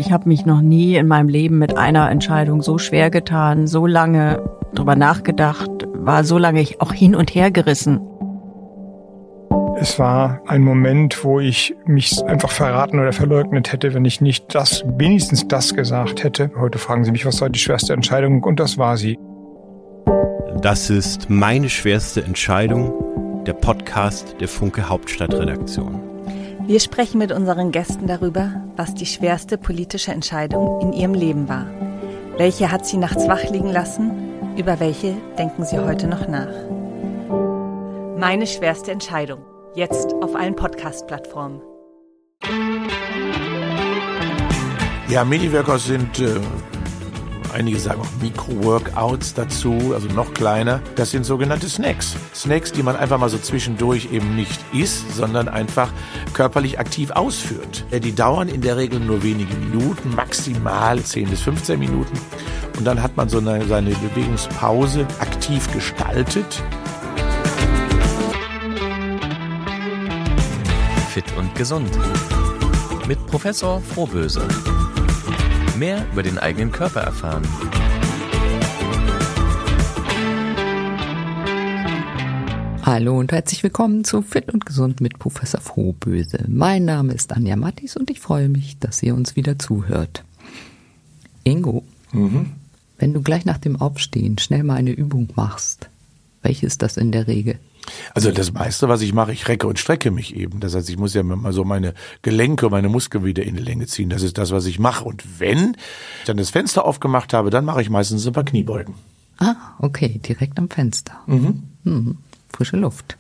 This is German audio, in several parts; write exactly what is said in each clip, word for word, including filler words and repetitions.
ich habe mich noch nie in meinem Leben mit einer Entscheidung so schwer getan, so lange drüber nachgedacht, war so lange auch hin und her gerissen. Es war ein Moment, wo ich mich einfach verraten oder verleugnet hätte, wenn ich nicht das, wenigstens das gesagt hätte. Heute fragen Sie mich, was war die schwerste Entscheidung? Und das war sie. Das ist Meine schwerste Entscheidung, der Podcast der Funke Hauptstadtredaktion. Wir sprechen mit unseren Gästen darüber, was die schwerste politische Entscheidung in ihrem Leben war. Welche hat sie nachts wach liegen lassen? Über welche denken sie heute noch nach? Meine schwerste Entscheidung. Jetzt auf allen Podcast-Plattformen. Ja, Mini-Workouts sind, äh, einige sagen auch Mikro-Workouts dazu, also noch kleiner. Das sind sogenannte Snacks. Snacks, die man einfach mal so zwischendurch eben nicht isst, sondern einfach körperlich aktiv ausführt. Die dauern in der Regel nur wenige Minuten, maximal zehn bis fünfzehn Minuten. Und dann hat man so eine, seine Bewegungspause aktiv gestaltet. Fit und gesund. Mit Professor Frohböse. Mehr über den eigenen Körper erfahren. Hallo und herzlich willkommen zu Fit und Gesund mit Professor Frohböse. Mein Name ist Anja Mattis und ich freue mich, dass ihr uns wieder zuhört. Ingo, mhm. wenn du gleich nach dem Aufstehen schnell mal eine Übung machst, welche ist das in der Regel? Also das meiste, was ich mache, ich recke und strecke mich eben. Das heißt, ich muss ja mal so meine Gelenke, meine Muskeln wieder in die Länge ziehen. Das ist das, was ich mache. Und wenn ich dann das Fenster aufgemacht habe, dann mache ich meistens ein paar Kniebeugen. Ah, okay, direkt am Fenster. Mhm. Mhm. Frische Luft.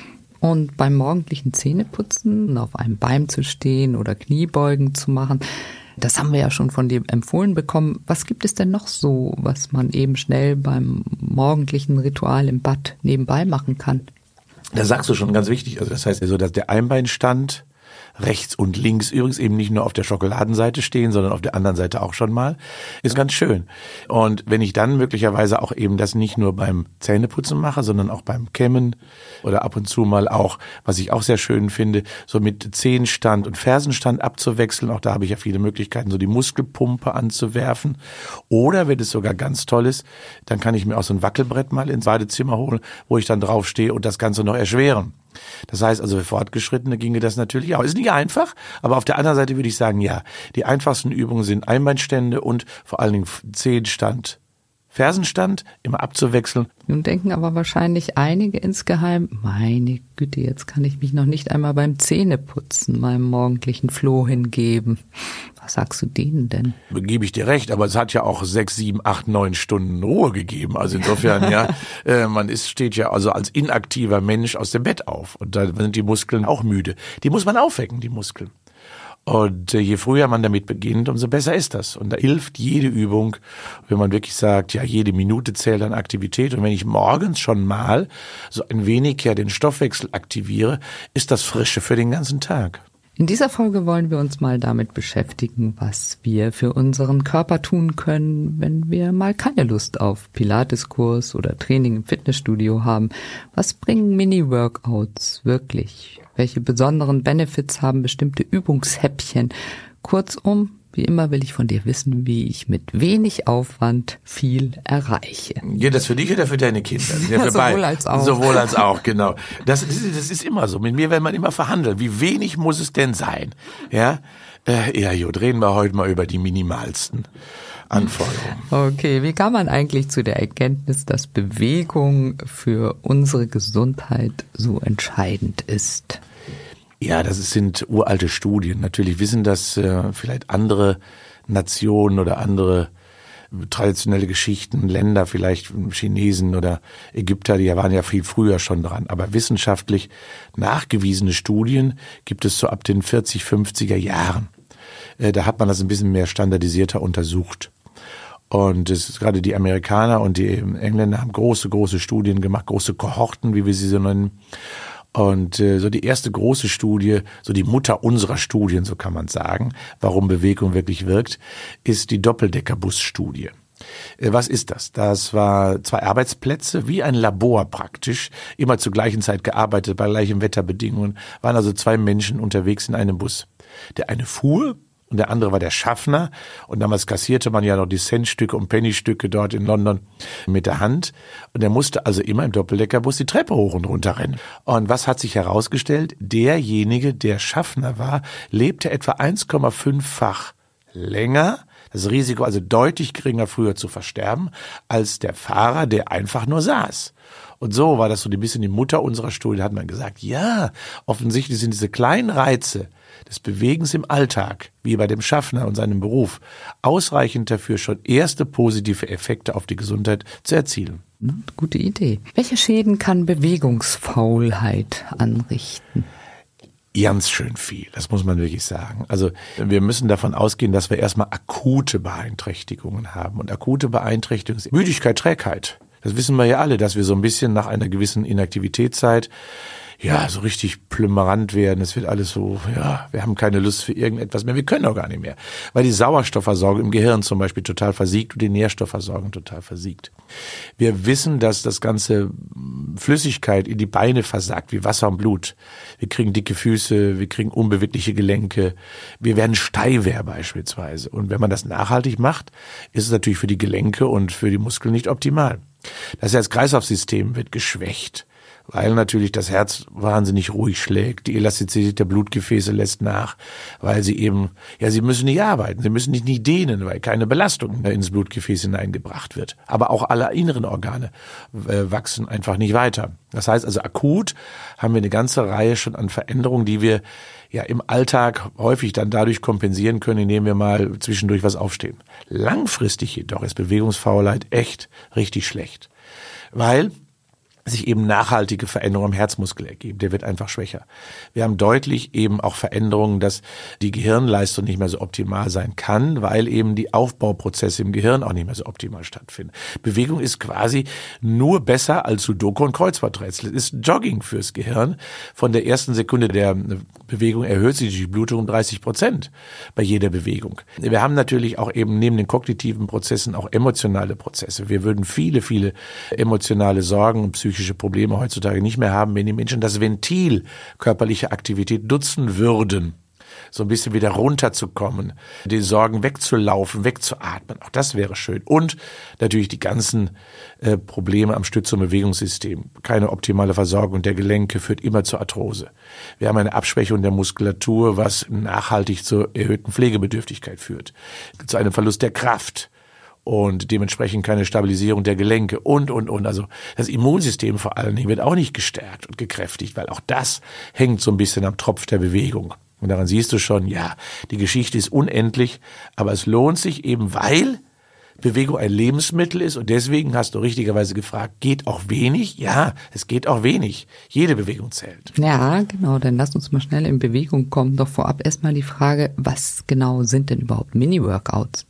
Und beim morgendlichen Zähneputzen auf einem Bein zu stehen oder Kniebeugen zu machen, das haben wir ja schon von dir empfohlen bekommen. Was gibt es denn noch so, was man eben schnell beim morgendlichen Ritual im Bad nebenbei machen kann? Da sagst du schon ganz wichtig. Also das heißt also, dass der Einbeinstand rechts und links übrigens eben nicht nur auf der Schokoladenseite stehen, sondern auf der anderen Seite auch schon mal, ist ganz schön. Und wenn ich dann möglicherweise auch eben das nicht nur beim Zähneputzen mache, sondern auch beim Kämmen oder ab und zu mal auch, was ich auch sehr schön finde, so mit Zehenstand und Fersenstand abzuwechseln, auch da habe ich ja viele Möglichkeiten, so die Muskelpumpe anzuwerfen. Oder wenn es sogar ganz toll ist, dann kann ich mir auch so ein Wackelbrett mal ins Badezimmer holen, wo ich dann draufstehe und das Ganze noch erschweren. Das heißt also, für Fortgeschrittene ginge das natürlich auch. Ist nicht einfach, aber auf der anderen Seite würde ich sagen, ja, die einfachsten Übungen sind Einbeinstände und vor allen Dingen Zehenstand, Fersenstand, immer abzuwechseln. Nun denken aber wahrscheinlich einige insgeheim, meine Güte, jetzt kann ich mich noch nicht einmal beim Zähneputzen meinem morgendlichen Floh hingeben. Was sagst du denen denn? Gebe ich dir recht, aber es hat ja auch sechs, sieben, acht, neun Stunden Ruhe gegeben. Also insofern, ja, äh, man ist, steht ja also als inaktiver Mensch aus dem Bett auf. Und da sind die Muskeln auch müde. Die muss man aufwecken, die Muskeln. Und äh, je früher man damit beginnt, umso besser ist das. Und da hilft jede Übung, wenn man wirklich sagt, ja, jede Minute zählt an Aktivität. Und wenn ich morgens schon mal so ein wenig ja den Stoffwechsel aktiviere, ist das Frische für den ganzen Tag. In dieser Folge wollen wir uns mal damit beschäftigen, was wir für unseren Körper tun können, wenn wir mal keine Lust auf Pilateskurs oder Training im Fitnessstudio haben. Was bringen Mini-Workouts wirklich? Welche besonderen Benefits haben bestimmte Übungshäppchen? Kurzum, wie immer will ich von dir wissen, wie ich mit wenig Aufwand viel erreiche. Ja, das für dich oder für deine Kinder? Ja, ja, sowohl als auch. Sowohl als auch, genau. Das, das, das ist immer so. Mit mir will man immer verhandeln. Wie wenig muss es denn sein? Ja, äh, ja, jo, reden wir heute mal über die minimalsten Anforderungen. Okay, wie kam man eigentlich zu der Erkenntnis, dass Bewegung für unsere Gesundheit so entscheidend ist? Ja, das sind uralte Studien. Natürlich wissen das äh, vielleicht andere Nationen oder andere traditionelle Geschichten, Länder, vielleicht Chinesen oder Ägypter, die waren ja viel früher schon dran. Aber wissenschaftlich nachgewiesene Studien gibt es so ab den vierzig, fünfziger Jahren. Äh, da hat man das ein bisschen mehr standardisierter untersucht. Und es ist gerade die Amerikaner und die Engländer haben große, große Studien gemacht, große Kohorten, wie wir sie so nennen. Und äh, so die erste große Studie, so die Mutter unserer Studien, so kann man sagen, warum Bewegung wirklich wirkt, ist die Doppeldecker-Bus-Studie. Äh, was ist das? Das war zwei Arbeitsplätze, wie ein Labor praktisch, immer zur gleichen Zeit gearbeitet, bei gleichen Wetterbedingungen, waren also zwei Menschen unterwegs in einem Bus. Der eine fuhr und der andere war der Schaffner. Und damals kassierte man ja noch die Centstücke und Pennystücke dort in London mit der Hand. Und er musste also immer im Doppeldeckerbus die Treppe hoch und runter rennen. Und was hat sich herausgestellt? Derjenige, der Schaffner war, lebte etwa eins Komma fünffach länger, das Risiko also deutlich geringer, früher zu versterben, als der Fahrer, der einfach nur saß. Und so war das so ein bisschen die Mutter unserer Studie, da hat man gesagt, ja, offensichtlich sind diese kleinen Reize des Bewegens im Alltag, wie bei dem Schaffner und seinem Beruf, ausreichend dafür, schon erste positive Effekte auf die Gesundheit zu erzielen. Gute Idee. Welche Schäden kann Bewegungsfaulheit anrichten? Ganz schön viel, das muss man wirklich sagen. Also wir müssen davon ausgehen, dass wir erstmal akute Beeinträchtigungen haben. Und akute Beeinträchtigung ist Müdigkeit, Trägheit. Das wissen wir ja alle, dass wir so ein bisschen nach einer gewissen Inaktivitätszeit ja so richtig plümerant werden. Es wird alles so, ja, wir haben keine Lust für irgendetwas mehr. Wir können auch gar nicht mehr, weil die Sauerstoffversorgung im Gehirn zum Beispiel total versiegt und die Nährstoffversorgung total versiegt. Wir wissen, dass das ganze Flüssigkeit in die Beine versagt, wie Wasser und Blut. Wir kriegen dicke Füße, wir kriegen unbewegliche Gelenke, wir werden steifer beispielsweise. Und wenn man das nachhaltig macht, ist es natürlich für die Gelenke und für die Muskeln nicht optimal. Das Herz-Kreislauf-System wird geschwächt, weil natürlich das Herz wahnsinnig ruhig schlägt. Die Elastizität der Blutgefäße lässt nach, weil sie eben, ja, sie müssen nicht arbeiten, sie müssen nicht, nicht dehnen, weil keine Belastung ins Blutgefäß hineingebracht wird. Aber auch alle inneren Organe äh, wachsen einfach nicht weiter. Das heißt also, akut haben wir eine ganze Reihe schon an Veränderungen, die wir ja im Alltag häufig dann dadurch kompensieren können, indem wir mal zwischendurch was aufstehen. Langfristig jedoch ist Bewegungsfaulheit echt richtig schlecht, weil sich eben nachhaltige Veränderungen am Herzmuskel ergeben. Der wird einfach schwächer. Wir haben deutlich eben auch Veränderungen, dass die Gehirnleistung nicht mehr so optimal sein kann, weil eben die Aufbauprozesse im Gehirn auch nicht mehr so optimal stattfinden. Bewegung ist quasi nur besser als Sudoku und Kreuzworträtsel. Es ist Jogging fürs Gehirn. Von der ersten Sekunde der Bewegung erhöht sich die Blutung um dreißig Prozent bei jeder Bewegung. Wir haben natürlich auch eben neben den kognitiven Prozessen auch emotionale Prozesse. Wir würden viele, viele emotionale Sorgen und psychische Probleme heutzutage nicht mehr haben, wenn die Menschen das Ventil körperliche Aktivität nutzen würden, so ein bisschen wieder runterzukommen, den Sorgen wegzulaufen, wegzuatmen. Auch das wäre schön. Und natürlich die ganzen äh, Probleme am Stütz- und Bewegungssystem. Keine optimale Versorgung der Gelenke führt immer zur Arthrose. Wir haben eine Abschwächung der Muskulatur, was nachhaltig zur erhöhten Pflegebedürftigkeit führt, zu einem Verlust der Kraft. Und dementsprechend keine Stabilisierung der Gelenke und, und, und. Also das Immunsystem vor allen Dingen wird auch nicht gestärkt und gekräftigt, weil auch das hängt so ein bisschen am Tropf der Bewegung. Und daran siehst du schon, ja, die Geschichte ist unendlich, aber es lohnt sich eben, weil Bewegung ein Lebensmittel ist. Und deswegen hast du richtigerweise gefragt, geht auch wenig? Ja, es geht auch wenig. Jede Bewegung zählt. Ja, genau, dann lass uns mal schnell in Bewegung kommen. Doch vorab erstmal die Frage, was genau sind denn überhaupt Mini-Workouts?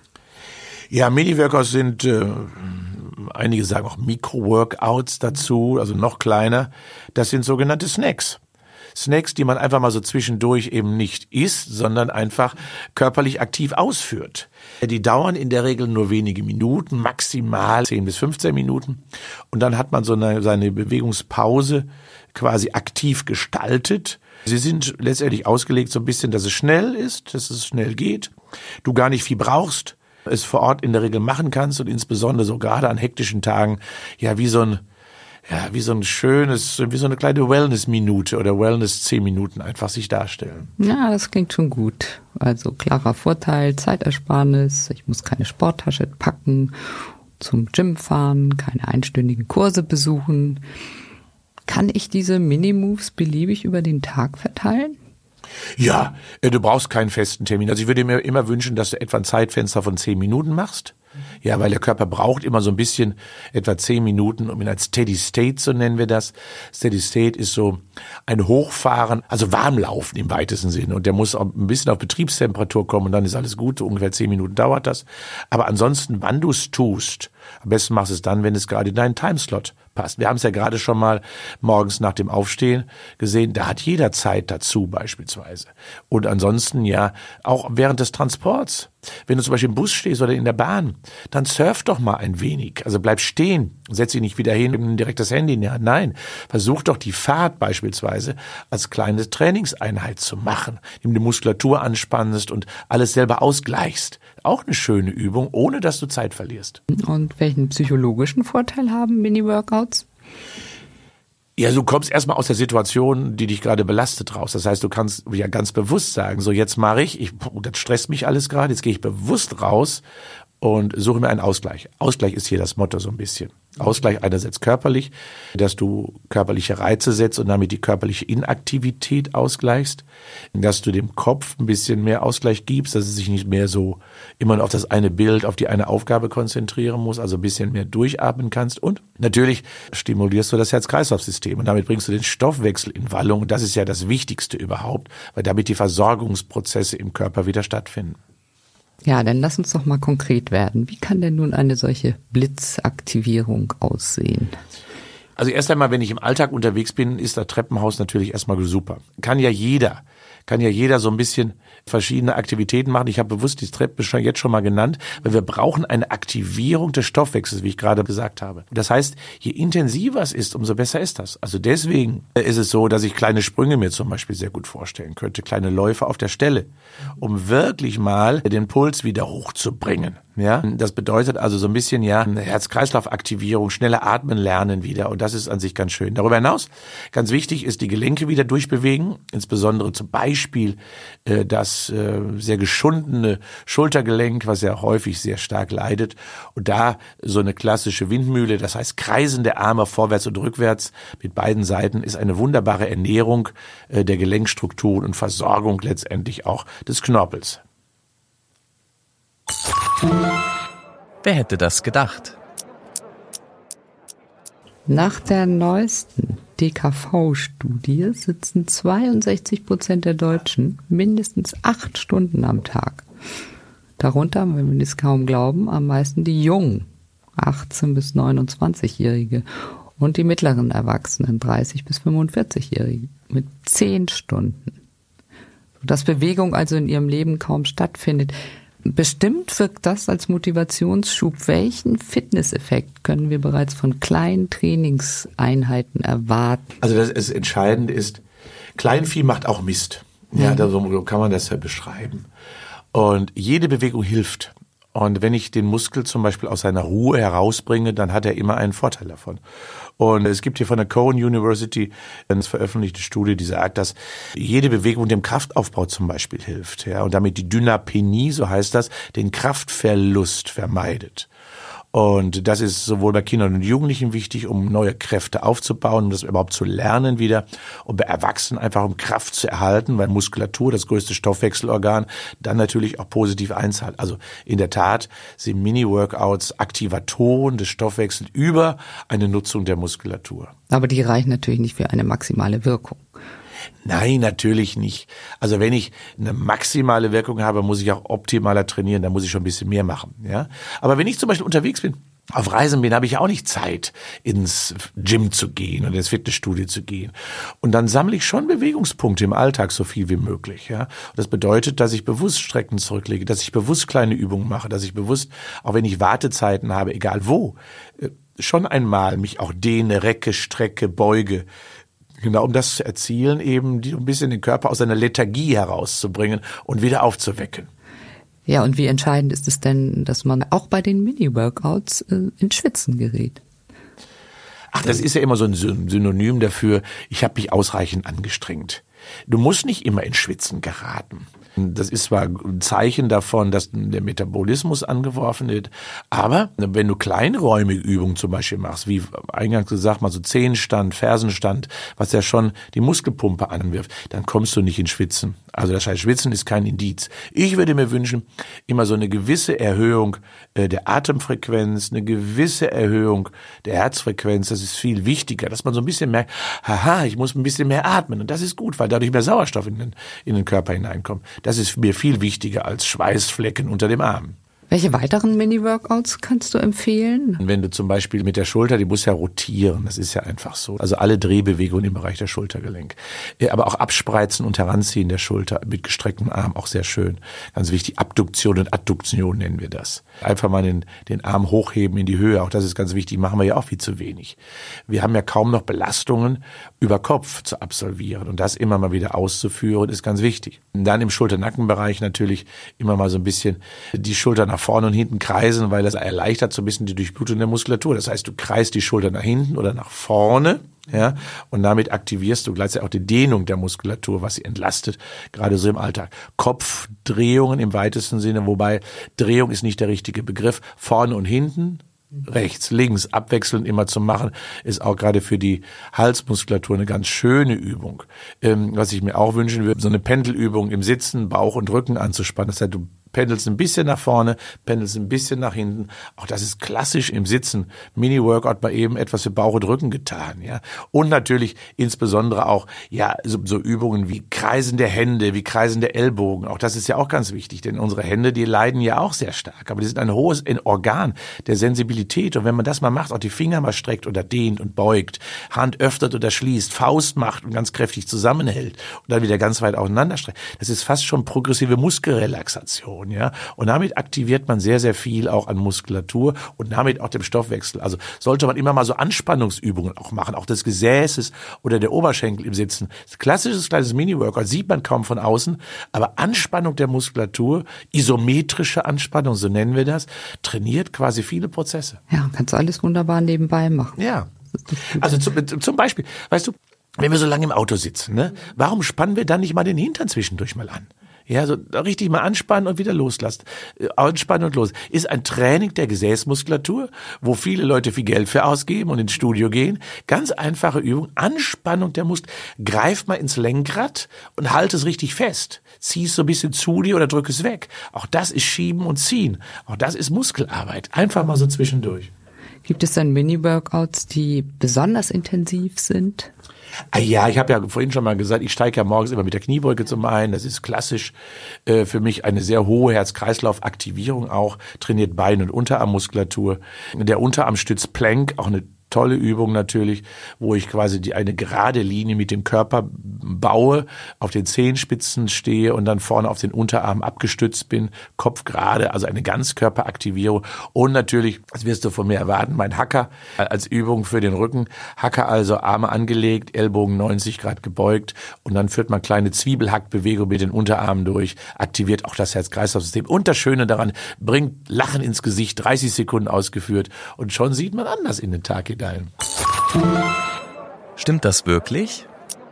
Ja, Mini-Workouts sind, äh, einige sagen auch Mikro-Workouts dazu, also noch kleiner. Das sind sogenannte Snacks. Snacks, die man einfach mal so zwischendurch eben nicht isst, sondern einfach körperlich aktiv ausführt. Die dauern in der Regel nur wenige Minuten, maximal zehn bis fünfzehn Minuten. Und dann hat man so eine, seine Bewegungspause quasi aktiv gestaltet. Sie sind letztendlich ausgelegt so ein bisschen, dass es schnell ist, dass es schnell geht, du gar nicht viel brauchst, es vor Ort in der Regel machen kannst und insbesondere so gerade an hektischen Tagen, ja, wie so ein, ja, wie so ein schönes, wie so eine kleine Wellness-Minute oder Wellness-zehn Minuten einfach sich darstellen. Ja, das klingt schon gut. Also klarer Vorteil, Zeitersparnis, ich muss keine Sporttasche packen, zum Gym fahren, keine einstündigen Kurse besuchen. Kann ich diese Mini-Moves beliebig über den Tag verteilen? Ja, du brauchst keinen festen Termin. Also ich würde mir immer wünschen, dass du etwa ein Zeitfenster von zehn Minuten machst. Ja, weil der Körper braucht immer so ein bisschen etwa zehn Minuten, um ihn als Steady State, so nennen wir das. Steady State ist so ein Hochfahren, also Warmlaufen im weitesten Sinne. Und der muss auch ein bisschen auf Betriebstemperatur kommen und dann ist alles gut. So ungefähr zehn Minuten dauert das. Aber ansonsten, wann du es tust, am besten machst du es dann, wenn es gerade in deinen Timeslot passt. Wir haben es ja gerade schon mal morgens nach dem Aufstehen gesehen, da hat jeder Zeit dazu beispielsweise. Und ansonsten ja auch während des Transports. Wenn du zum Beispiel im Bus stehst oder in der Bahn, dann surf doch mal ein wenig. Also bleib stehen Setz dich nicht wieder hin und direkt das Handy in die Hand. Nein, versuch doch die Fahrt beispielsweise als kleine Trainingseinheit zu machen, indem du die Muskulatur anspannst und alles selber ausgleichst. Auch eine schöne Übung, ohne dass du Zeit verlierst. Und welchen psychologischen Vorteil haben Mini-Workouts? Ja, du kommst erstmal aus der Situation, die dich gerade belastet, raus. Das heißt, du kannst ja ganz bewusst sagen, so jetzt mache ich, ich das stresst mich alles gerade, jetzt gehe ich bewusst raus und suche mir einen Ausgleich. Ausgleich ist hier das Motto so ein bisschen. Ausgleich einerseits körperlich, dass du körperliche Reize setzt und damit die körperliche Inaktivität ausgleichst, dass du dem Kopf ein bisschen mehr Ausgleich gibst, dass es sich nicht mehr so immer nur auf das eine Bild, auf die eine Aufgabe konzentrieren muss, also ein bisschen mehr durchatmen kannst und natürlich stimulierst du das Herz-Kreislauf-System und damit bringst du den Stoffwechsel in Wallung und das ist ja das Wichtigste überhaupt, weil damit die Versorgungsprozesse im Körper wieder stattfinden. Ja, dann lass uns doch mal konkret werden. Wie kann denn nun eine solche Blitzaktivierung aussehen? Also erst einmal, wenn ich im Alltag unterwegs bin, ist das Treppenhaus natürlich erstmal super. Kann ja jeder, kann ja jeder so ein bisschen verschiedene Aktivitäten machen. Ich habe bewusst die Treppe schon jetzt schon mal genannt, weil wir brauchen eine Aktivierung des Stoffwechsels, wie ich gerade gesagt habe. Das heißt, je intensiver es ist, umso besser ist das. Also deswegen ist es so, dass ich kleine Sprünge mir zum Beispiel sehr gut vorstellen könnte, kleine Läufe auf der Stelle, um wirklich mal den Puls wieder hochzubringen. Ja, das bedeutet also so ein bisschen ja eine Herz-Kreislauf-Aktivierung, schneller atmen lernen wieder und das ist an sich ganz schön. Darüber hinaus, ganz wichtig ist die Gelenke wieder durchbewegen, insbesondere zum Beispiel äh, das äh, sehr geschundene Schultergelenk, was ja häufig sehr stark leidet und da so eine klassische Windmühle, das heißt Kreisen der Arme vorwärts und rückwärts mit beiden Seiten ist eine wunderbare Ernährung äh, der Gelenkstrukturen und Versorgung letztendlich auch des Knorpels. Wer hätte das gedacht? Nach der neuesten D K V-Studie sitzen zweiundsechzig Prozent der Deutschen mindestens acht Stunden am Tag. Darunter, wenn wir es kaum glauben, am meisten die Jungen, achtzehn- bis neunundzwanzigjährige und die mittleren Erwachsenen, dreißig- bis fünfundvierzigjährige, mit zehn Stunden. Dass Bewegung also in ihrem Leben kaum stattfindet. Bestimmt wirkt das als Motivationsschub. Welchen Fitnesseffekt können wir bereits von kleinen Trainingseinheiten erwarten? Also das ist entscheidend ist, Kleinvieh macht auch Mist. Ja, da so kann man das ja beschreiben. Und jede Bewegung hilft. Und wenn ich den Muskel zum Beispiel aus seiner Ruhe herausbringe, dann hat er immer einen Vorteil davon. Und es gibt hier von der Cowan University eine veröffentlichte Studie, die sagt, dass jede Bewegung dem Kraftaufbau zum Beispiel hilft, ja, und damit die Dynapenie, so heißt das, den Kraftverlust vermeidet. Und das ist sowohl bei Kindern und Jugendlichen wichtig, um neue Kräfte aufzubauen, um das überhaupt zu lernen wieder. Und bei Erwachsenen einfach, um Kraft zu erhalten, weil Muskulatur, das größte Stoffwechselorgan, dann natürlich auch positiv einzahlt. Also in der Tat sind Mini-Workouts Aktivatoren des Stoffwechsels über eine Nutzung der Muskulatur. Aber die reichen natürlich nicht für eine maximale Wirkung. Nein, natürlich nicht. Also wenn ich eine maximale Wirkung habe, muss ich auch optimaler trainieren, dann muss ich schon ein bisschen mehr machen. Ja? Aber wenn ich zum Beispiel unterwegs bin, auf Reisen bin, habe ich ja auch nicht Zeit, ins Gym zu gehen oder ins Fitnessstudio zu gehen. Und dann sammle ich schon Bewegungspunkte im Alltag so viel wie möglich. Ja? Und das bedeutet, dass ich bewusst Strecken zurücklege, dass ich bewusst kleine Übungen mache, dass ich bewusst, auch wenn ich Wartezeiten habe, egal wo, schon einmal mich auch dehne, recke, strecke, beuge. Genau, um das zu erzielen, eben die, ein bisschen den Körper aus seiner Lethargie herauszubringen und wieder aufzuwecken. Ja, und wie entscheidend ist es denn, dass man auch bei den Mini-Workouts äh, ins Schwitzen gerät? Ach, das ist ja immer so ein Synonym dafür, ich habe mich ausreichend angestrengt. Du musst nicht immer ins Schwitzen geraten. Das ist zwar ein Zeichen davon, dass der Metabolismus angeworfen wird, aber wenn du kleinräumige Übungen zum Beispiel machst, wie eingangs gesagt, mal so Zehenstand, Fersenstand, was ja schon die Muskelpumpe anwirft, dann kommst du nicht ins Schwitzen. Also das heißt, Schwitzen ist kein Indiz. Ich würde mir wünschen, immer so eine gewisse Erhöhung der Atemfrequenz, eine gewisse Erhöhung der Herzfrequenz, das ist viel wichtiger, dass man so ein bisschen merkt, haha, ich muss ein bisschen mehr atmen und das ist gut, weil dadurch mehr Sauerstoff in den, in den Körper hineinkommt. Das ist mir viel wichtiger als Schweißflecken unter dem Arm. Welche weiteren Mini-Workouts kannst du empfehlen? Wenn du zum Beispiel mit der Schulter, die muss ja rotieren, das ist ja einfach so. Also alle Drehbewegungen im Bereich der Schultergelenk. Aber auch Abspreizen und Heranziehen der Schulter mit gestrecktem Arm, auch sehr schön. Ganz wichtig, Abduktion und Adduktion nennen wir das. Einfach mal den, den Arm hochheben in die Höhe, auch das ist ganz wichtig, machen wir ja auch viel zu wenig. Wir haben ja kaum noch Belastungen über Kopf zu absolvieren und das immer mal wieder auszuführen, ist ganz wichtig. Und dann im Schulter-Nackenbereich natürlich immer mal so ein bisschen die Schulter nach vorne und hinten kreisen, weil das erleichtert so ein bisschen die Durchblutung der Muskulatur. Das heißt, du kreist die Schulter nach hinten oder nach vorne, ja, und damit aktivierst du gleichzeitig auch die Dehnung der Muskulatur, was sie entlastet, gerade so im Alltag. Kopfdrehungen im weitesten Sinne, wobei Drehung ist nicht der richtige Begriff. Vorne und hinten, rechts, links, abwechselnd immer zu machen, ist auch gerade für die Halsmuskulatur eine ganz schöne Übung. Ähm, was ich mir auch wünschen würde, so eine Pendelübung im Sitzen, Bauch und Rücken anzuspannen. Das heißt, du pendelst ein bisschen nach vorne, pendelst ein bisschen nach hinten. Auch das ist klassisch im Sitzen. Mini-Workout mal eben etwas für Bauch und Rücken getan, ja. Und natürlich insbesondere auch, ja, so, so Übungen wie Kreisen der Hände, wie Kreisen der Ellbogen. Auch das ist ja auch ganz wichtig, denn unsere Hände, die leiden ja auch sehr stark. Aber die sind ein hohes Organ der Sensibilität. Und wenn man das mal macht, auch die Finger mal streckt oder dehnt und beugt, Hand öffnet oder schließt, Faust macht und ganz kräftig zusammenhält und dann wieder ganz weit auseinanderstreckt. Das ist fast schon progressive Muskelrelaxation. Ja, und damit aktiviert man sehr, sehr viel auch an Muskulatur und damit auch dem Stoffwechsel. Also sollte man immer mal so Anspannungsübungen auch machen, auch des Gesäßes oder der Oberschenkel im Sitzen. Klassisches kleines Mini-Workout sieht man kaum von außen, aber Anspannung der Muskulatur, isometrische Anspannung, so nennen wir das, trainiert quasi viele Prozesse. Ja, kannst du alles wunderbar nebenbei machen. Ja, also zum, zum Beispiel, weißt du, wenn wir so lange im Auto sitzen, ne, warum spannen wir dann nicht mal den Hintern zwischendurch mal an? Ja, so richtig mal anspannen und wieder loslassen. Anspannen und los. Ist ein Training der Gesäßmuskulatur, wo viele Leute viel Geld für ausgeben und ins Studio gehen. Ganz einfache Übung. Anspannung der Muskeln. Greif mal ins Lenkrad und halt es richtig fest. Zieh es so ein bisschen zu dir oder drück es weg. Auch das ist Schieben und Ziehen. Auch das ist Muskelarbeit. Einfach mal so zwischendurch. Gibt es dann Mini-Workouts, die besonders intensiv sind? Ah ja, ich habe ja vorhin schon mal gesagt, ich steige ja morgens immer mit der Kniebeuge zum einen. Das ist klassisch äh, für mich eine sehr hohe Herz-Kreislauf-Aktivierung auch. Trainiert Bein- und Unterarmmuskulatur. Der Unterarm stützt Plank, auch eine tolle Übung natürlich, wo ich quasi die eine gerade Linie mit dem Körper baue, auf den Zehenspitzen stehe und dann vorne auf den Unterarm abgestützt bin, Kopf gerade, also eine Ganzkörperaktivierung. Und natürlich, das wirst du von mir erwarten, mein Hacker als Übung für den Rücken. Hacker also Arme angelegt, Ellbogen neunzig Grad gebeugt und dann führt man kleine Zwiebelhackbewegungen mit den Unterarmen durch, aktiviert auch das Herz-Kreislauf-System. Und das Schöne daran, bringt Lachen ins Gesicht, dreißig Sekunden ausgeführt und schon sieht man anders in den Tag hinein. Stimmt das wirklich?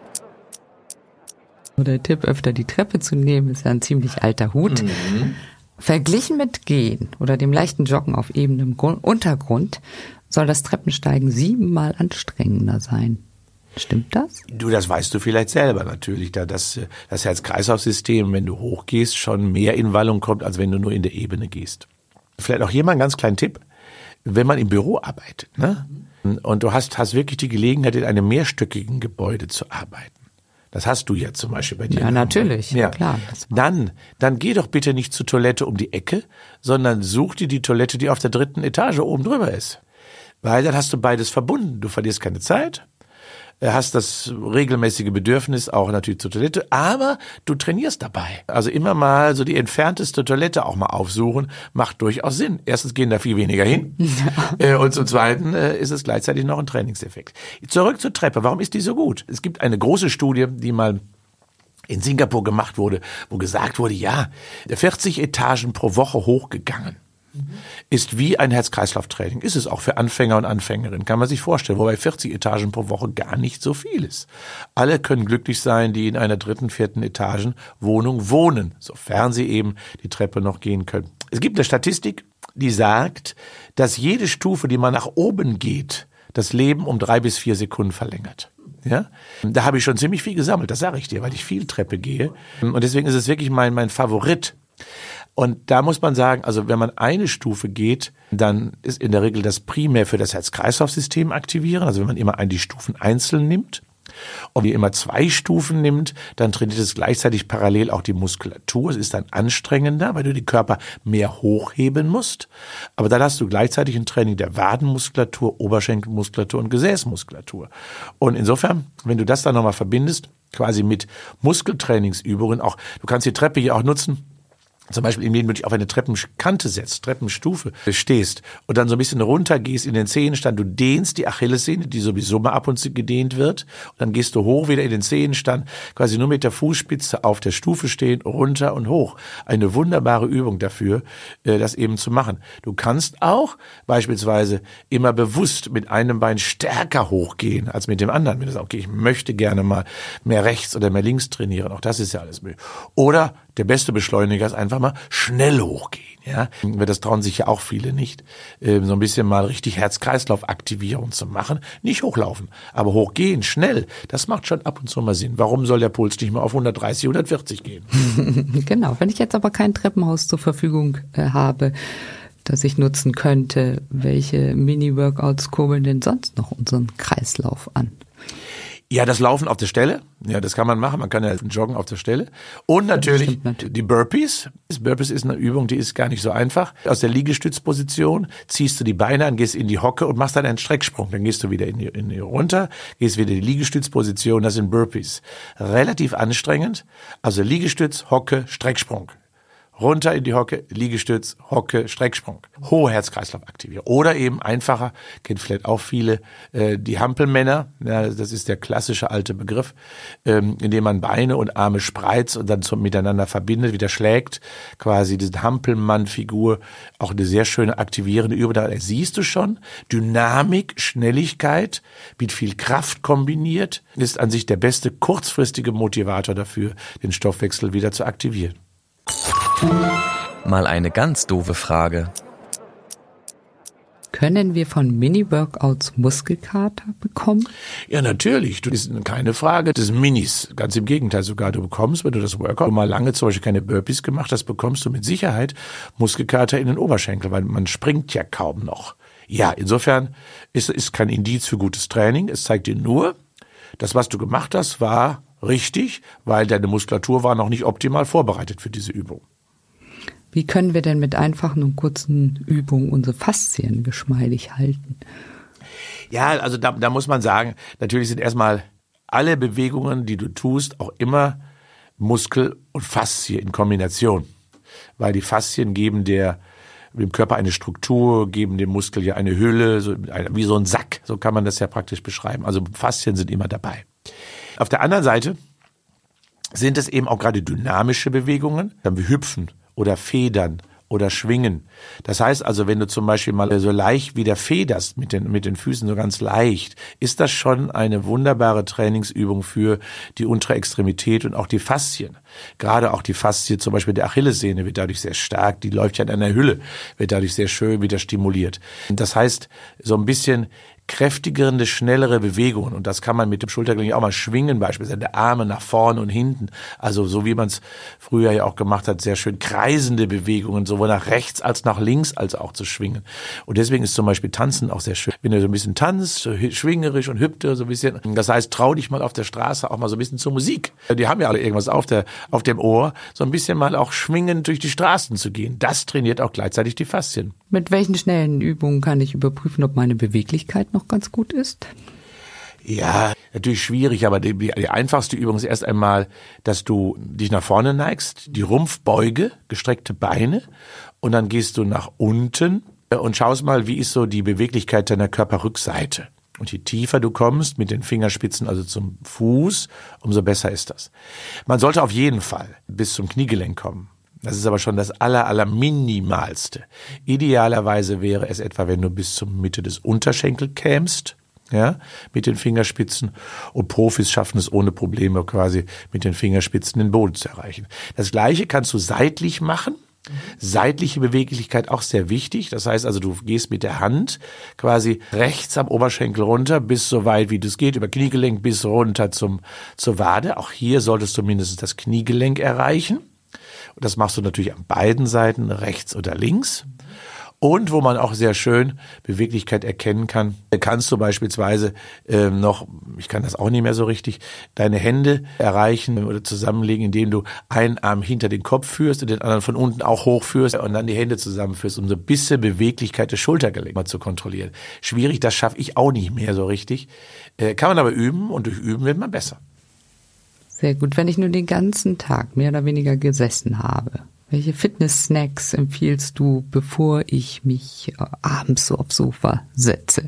Der Tipp, öfter die Treppe zu nehmen, ist ja ein ziemlich alter Hut. Mhm. Verglichen mit Gehen oder dem leichten Joggen auf ebenem Untergrund soll das Treppensteigen siebenmal anstrengender sein. Stimmt das? Du, das weißt du vielleicht selber natürlich, da das, das Herz-Kreislauf-System, wenn du hochgehst, schon mehr in Wallung kommt, als wenn du nur in der Ebene gehst. Vielleicht auch hier mal einen ganz kleinen Tipp. Wenn man im Büro arbeitet, ne? Und du hast, hast wirklich die Gelegenheit, in einem mehrstöckigen Gebäude zu arbeiten. Das hast du ja zum Beispiel bei dir. Ja, natürlich, ja. Klar. Dann, dann geh doch bitte nicht zur Toilette um die Ecke, sondern such dir die Toilette, die auf der dritten Etage oben drüber ist. Weil dann hast du beides verbunden. Du verlierst keine Zeit, hast das regelmäßige Bedürfnis auch natürlich zur Toilette, aber du trainierst dabei. Also immer mal so die entfernteste Toilette auch mal aufsuchen, macht durchaus Sinn. Erstens gehen da viel weniger hin ja. und zum Zweiten ist es gleichzeitig noch ein Trainingseffekt. Zurück zur Treppe. Warum ist die so gut? Es gibt eine große Studie, die mal in Singapur gemacht wurde, wo gesagt wurde, ja, vierzig Etagen pro Woche hochgegangen. Ist wie ein Herz-Kreislauf-Training. Ist es auch für Anfänger und Anfängerinnen, kann man sich vorstellen, wobei vierzig Etagen pro Woche gar nicht so viel ist. Alle können glücklich sein, die in einer dritten, vierten Etagen Wohnung wohnen, sofern sie eben die Treppe noch gehen können. Es gibt eine Statistik, die sagt, dass jede Stufe, die man nach oben geht, das Leben um drei bis vier Sekunden verlängert. Ja, da habe ich schon ziemlich viel gesammelt, das sage ich dir, weil ich viel Treppe gehe. Und deswegen ist es wirklich mein, mein Favorit. Und da muss man sagen, also wenn man eine Stufe geht, dann ist in der Regel das primär für das Herz-Kreislauf-System aktivieren. Also wenn man immer die Stufen einzeln nimmt. Und wenn ihr immer zwei Stufen nimmt, dann trainiert es gleichzeitig parallel auch die Muskulatur. Es ist dann anstrengender, weil du den Körper mehr hochheben musst. Aber dann hast du gleichzeitig ein Training der Wadenmuskulatur, Oberschenkelmuskulatur und Gesäßmuskulatur. Und insofern, wenn du das dann nochmal verbindest, quasi mit Muskeltrainingsübungen, auch, du kannst die Treppe hier auch nutzen, zum Beispiel, indem du dich auf eine Treppenkante setzt, Treppenstufe stehst und dann so ein bisschen runtergehst in den Zehenstand. Du dehnst die Achillessehne, die sowieso mal ab und zu gedehnt wird. Und dann gehst du hoch wieder in den Zehenstand, quasi nur mit der Fußspitze auf der Stufe stehen, runter und hoch. Eine wunderbare Übung dafür, das eben zu machen. Du kannst auch beispielsweise immer bewusst mit einem Bein stärker hochgehen als mit dem anderen. Wenn du sagst, okay, ich möchte gerne mal mehr rechts oder mehr links trainieren. Auch das ist ja alles möglich. Oder der beste Beschleuniger ist einfach mal schnell hochgehen. Ja, das trauen sich ja auch viele nicht, so ein bisschen mal richtig Herz-Kreislauf-Aktivierung zu machen. Nicht hochlaufen, aber hochgehen, schnell. Das macht schon ab und zu mal Sinn. Warum soll der Puls nicht mal auf hundertdreißig, hundertvierzig gehen? Genau, wenn ich jetzt aber kein Treppenhaus zur Verfügung äh, habe, das ich nutzen könnte, welche Mini-Workouts kurbeln denn sonst noch unseren Kreislauf an? Ja, das Laufen auf der Stelle, ja, das kann man machen. Man kann ja joggen auf der Stelle. Und natürlich die Burpees. Burpees ist eine Übung, die ist gar nicht so einfach. Aus der Liegestützposition ziehst du die Beine an, gehst in die Hocke und machst dann einen Strecksprung. Dann gehst du wieder in die, in die runter, gehst wieder in die Liegestützposition. Das sind Burpees. Relativ anstrengend. Also Liegestütz, Hocke, Strecksprung. Runter in die Hocke, Liegestütz, Hocke, Strecksprung. Hohe Herz-Kreislauf-Aktivierung. Oder eben einfacher, kennt vielleicht auch viele, äh, die Hampelmänner. Ja, das ist der klassische alte Begriff, ähm, indem man Beine und Arme spreizt und dann zum, miteinander verbindet, wieder schlägt. Quasi diese Hampelmann-Figur, auch eine sehr schöne aktivierende Übung. Da siehst du schon, Dynamik, Schnelligkeit mit viel Kraft kombiniert, ist an sich der beste kurzfristige Motivator dafür, den Stoffwechsel wieder zu aktivieren. Mal eine ganz doofe Frage. Können wir von Mini-Workouts Muskelkater bekommen? Ja, natürlich. Das ist keine Frage des Minis. Ganz im Gegenteil sogar. Du bekommst, wenn du das Workout mal lange zum Beispiel keine Burpees gemacht hast, bekommst du mit Sicherheit Muskelkater in den Oberschenkel, weil man springt ja kaum noch. Ja, insofern ist es kein Indiz für gutes Training. Es zeigt dir nur, das, was du gemacht hast, war richtig, weil deine Muskulatur war noch nicht optimal vorbereitet für diese Übung. Wie können wir denn mit einfachen und kurzen Übungen unsere Faszien geschmeidig halten? Ja, also da, da muss man sagen, natürlich sind erstmal alle Bewegungen, die du tust, auch immer Muskel und Faszie in Kombination. Weil die Faszien geben der, dem Körper eine Struktur, geben dem Muskel ja eine Hülle, so, wie so ein Sack, so kann man das ja praktisch beschreiben. Also Faszien sind immer dabei. Auf der anderen Seite sind es eben auch gerade dynamische Bewegungen, wie Hüpfen oder Federn oder Schwingen. Das heißt also, wenn du zum Beispiel mal so leicht wieder federst mit den, mit den Füßen, so ganz leicht, ist das schon eine wunderbare Trainingsübung für die untere Extremität und auch die Faszien. Gerade auch die Faszie zum Beispiel der Achillessehne wird dadurch sehr stark, die läuft ja in einer Hülle, wird dadurch sehr schön wieder stimuliert. Das heißt, so ein bisschen kräftigere, schnellere Bewegungen. Und das kann man mit dem Schultergelenk auch mal schwingen, beispielsweise der Arme nach vorne und hinten. Also so wie man es früher ja auch gemacht hat, sehr schön kreisende Bewegungen, sowohl nach rechts als nach links als auch zu schwingen. Und deswegen ist zum Beispiel Tanzen auch sehr schön. Wenn du so ein bisschen tanzt, so schwingerisch und hüpfte, so ein bisschen. Das heißt, trau dich mal auf der Straße auch mal so ein bisschen zur Musik. Die haben ja alle irgendwas auf der, auf dem Ohr. So ein bisschen mal auch schwingend durch die Straßen zu gehen. Das trainiert auch gleichzeitig die Faszien. Mit welchen schnellen Übungen kann ich überprüfen, ob meine Beweglichkeit noch ganz gut ist? Ja, natürlich schwierig, aber die, die einfachste Übung ist erst einmal, dass du dich nach vorne neigst, die Rumpfbeuge, gestreckte Beine und dann gehst du nach unten und schaust mal, wie ist so die Beweglichkeit deiner Körperrückseite. Und je tiefer du kommst mit den Fingerspitzen, also zum Fuß, umso besser ist das. Man sollte auf jeden Fall bis zum Kniegelenk kommen. Das ist aber schon das aller, aller Minimalste. Idealerweise wäre es etwa, wenn du bis zur Mitte des Unterschenkels kämst, ja, mit den Fingerspitzen. Und Profis schaffen es ohne Probleme quasi mit den Fingerspitzen den Boden zu erreichen. Das Gleiche kannst du seitlich machen. Seitliche Beweglichkeit auch sehr wichtig. Das heißt also, du gehst mit der Hand quasi rechts am Oberschenkel runter, bis so weit wie das geht, über Kniegelenk bis runter zum, zur Wade. Auch hier solltest du mindestens das Kniegelenk erreichen. Und das machst du natürlich an beiden Seiten, rechts oder links. Und wo man auch sehr schön Beweglichkeit erkennen kann, kannst du beispielsweise äh, noch, ich kann das auch nicht mehr so richtig, deine Hände erreichen oder zusammenlegen, indem du einen Arm hinter den Kopf führst und den anderen von unten auch hochführst und dann die Hände zusammenführst, um so ein bisschen Beweglichkeit des Schultergelenks mal zu kontrollieren. Schwierig, das schaffe ich auch nicht mehr so richtig. Äh, kann man aber üben und durch Üben wird man besser. Sehr gut. Wenn ich nur den ganzen Tag mehr oder weniger gesessen habe, welche Fitness-Snacks empfiehlst du, bevor ich mich äh, abends so aufs Sofa setze?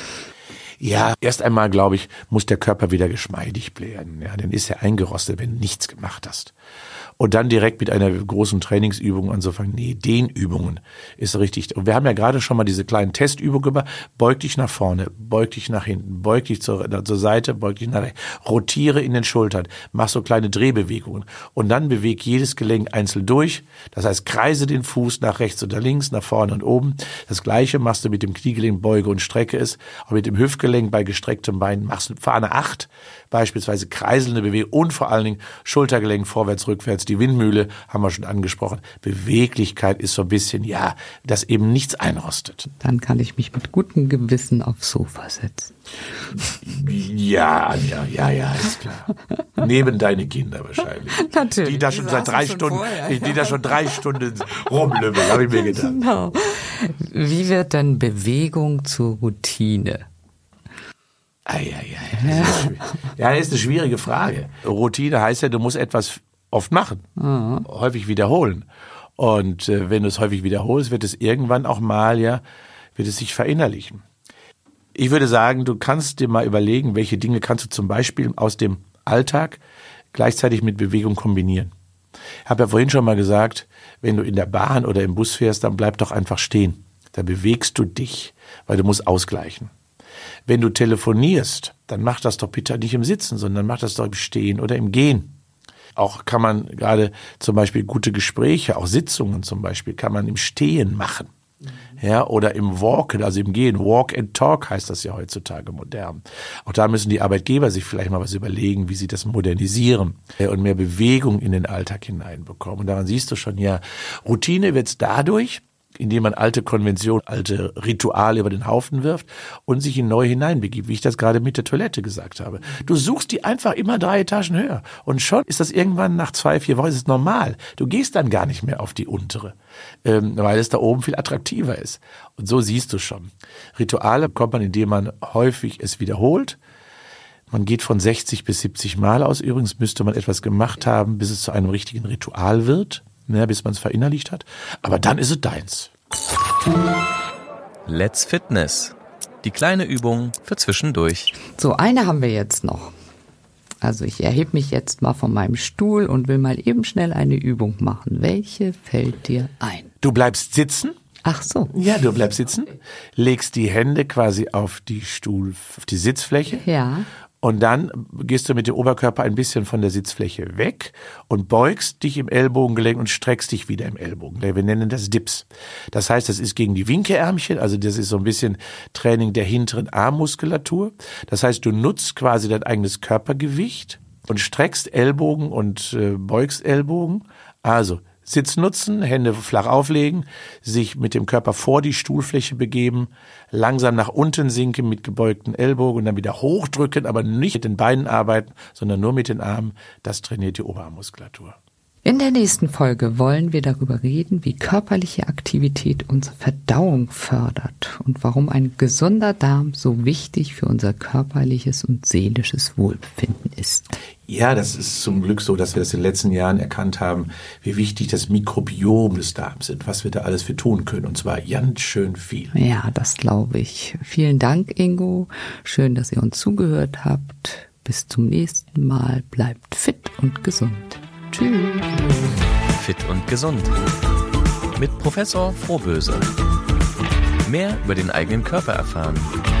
Ja, erst einmal, glaube ich, muss der Körper wieder geschmeidig werden. Ja, dann ist er eingerostet, wenn du nichts gemacht hast. Und dann direkt mit einer großen Trainingsübung anzufangen. Nee, Dehnübungen ist richtig. Und wir haben ja gerade schon mal diese kleinen Testübungen über. Beug dich nach vorne, beug dich nach hinten, beug dich zur, zur Seite, beug dich nach rechts. Rotiere in den Schultern, mach so kleine Drehbewegungen. Und dann beweg jedes Gelenk einzeln durch. Das heißt, kreise den Fuß nach rechts oder links, nach vorne und oben. Das Gleiche machst du mit dem Kniegelenk, beuge und strecke es. Und mit dem Hüftgelenk bei gestrecktem Bein machst du Fahne acht, beispielsweise kreiselnde Bewegung und vor allen Dingen Schultergelenk vorwärts, rückwärts. Die Windmühle haben wir schon angesprochen. Beweglichkeit ist so ein bisschen, ja, dass eben nichts einrostet. Dann kann ich mich mit gutem Gewissen aufs Sofa setzen. Ja, ja, ja, ja, ist klar. Neben deine Kinder wahrscheinlich. Natürlich. Die da schon seit drei Stunden, vorher, die da schon drei Stunden rumlümmeln, habe ich mir gedacht. Genau. Wie wird denn Bewegung zur Routine? Ah, ja, ja, ja. Das ist, ja, das ist eine schwierige Frage. Routine heißt ja, du musst etwas oft machen, mhm. häufig wiederholen. Und äh, wenn du es häufig wiederholst, wird es irgendwann auch mal, ja, wird es sich verinnerlichen. Ich würde sagen, du kannst dir mal überlegen, welche Dinge kannst du zum Beispiel aus dem Alltag gleichzeitig mit Bewegung kombinieren. Ich habe ja vorhin schon mal gesagt, wenn du in der Bahn oder im Bus fährst, dann bleib doch einfach stehen. Da bewegst du dich, weil du musst ausgleichen. Wenn du telefonierst, dann mach das doch bitte nicht im Sitzen, sondern mach das doch im Stehen oder im Gehen. Auch kann man gerade zum Beispiel gute Gespräche, auch Sitzungen zum Beispiel, kann man im Stehen machen. Ja, oder im Walken, also im Gehen. Walk and Talk heißt das ja heutzutage modern. Auch da müssen die Arbeitgeber sich vielleicht mal was überlegen, wie sie das modernisieren und mehr Bewegung in den Alltag hineinbekommen. Und daran siehst du schon, ja, Routine wird's dadurch, indem man alte Konventionen, alte Rituale über den Haufen wirft und sich in neue hineinbegibt, wie ich das gerade mit der Toilette gesagt habe. Du suchst die einfach immer drei Etagen höher und schon ist das irgendwann nach zwei, vier Wochen ist es normal. Du gehst dann gar nicht mehr auf die untere, ähm, weil es da oben viel attraktiver ist. Und so siehst du schon. Rituale bekommt man, indem man häufig es wiederholt. Man geht von sechzig bis siebzig Mal aus. Übrigens müsste man etwas gemacht haben, bis es zu einem richtigen Ritual wird. Ja, bis man es verinnerlicht hat. Aber dann ist es deins. Let's Fitness. Die kleine Übung für zwischendurch. So, eine haben wir jetzt noch. Also ich erhebe mich jetzt mal von meinem Stuhl und will mal eben schnell eine Übung machen. Welche fällt dir ein? Du bleibst sitzen. Ach so. Ja, du bleibst sitzen, legst die Hände quasi auf die Stuhl, auf die Sitzfläche. Ja. Und dann gehst du mit dem Oberkörper ein bisschen von der Sitzfläche weg und beugst dich im Ellbogengelenk und streckst dich wieder im Ellbogengelenk. Wir nennen das Dips. Das heißt, das ist gegen die Winkeärmchen, also das ist so ein bisschen Training der hinteren Armmuskulatur. Das heißt, du nutzt quasi dein eigenes Körpergewicht und streckst Ellbogen und äh, beugst Ellbogen. Also Sitz nutzen, Hände flach auflegen, sich mit dem Körper vor die Stuhlfläche begeben, langsam nach unten sinken mit gebeugten Ellbogen und dann wieder hochdrücken, aber nicht mit den Beinen arbeiten, sondern nur mit den Armen. Das trainiert die Oberarmmuskulatur. In der nächsten Folge wollen wir darüber reden, wie körperliche Aktivität unsere Verdauung fördert und warum ein gesunder Darm so wichtig für unser körperliches und seelisches Wohlbefinden ist. Ja, das ist zum Glück so, dass wir das in den letzten Jahren erkannt haben, wie wichtig das Mikrobiom des Darms ist, was wir da alles für tun können, und zwar ganz schön viel. Ja, das glaube ich. Vielen Dank, Ingo. Schön, dass ihr uns zugehört habt. Bis zum nächsten Mal. Bleibt fit und gesund. Tschüss. Fit und gesund. Mit Professor Frohböse. Mehr über den eigenen Körper erfahren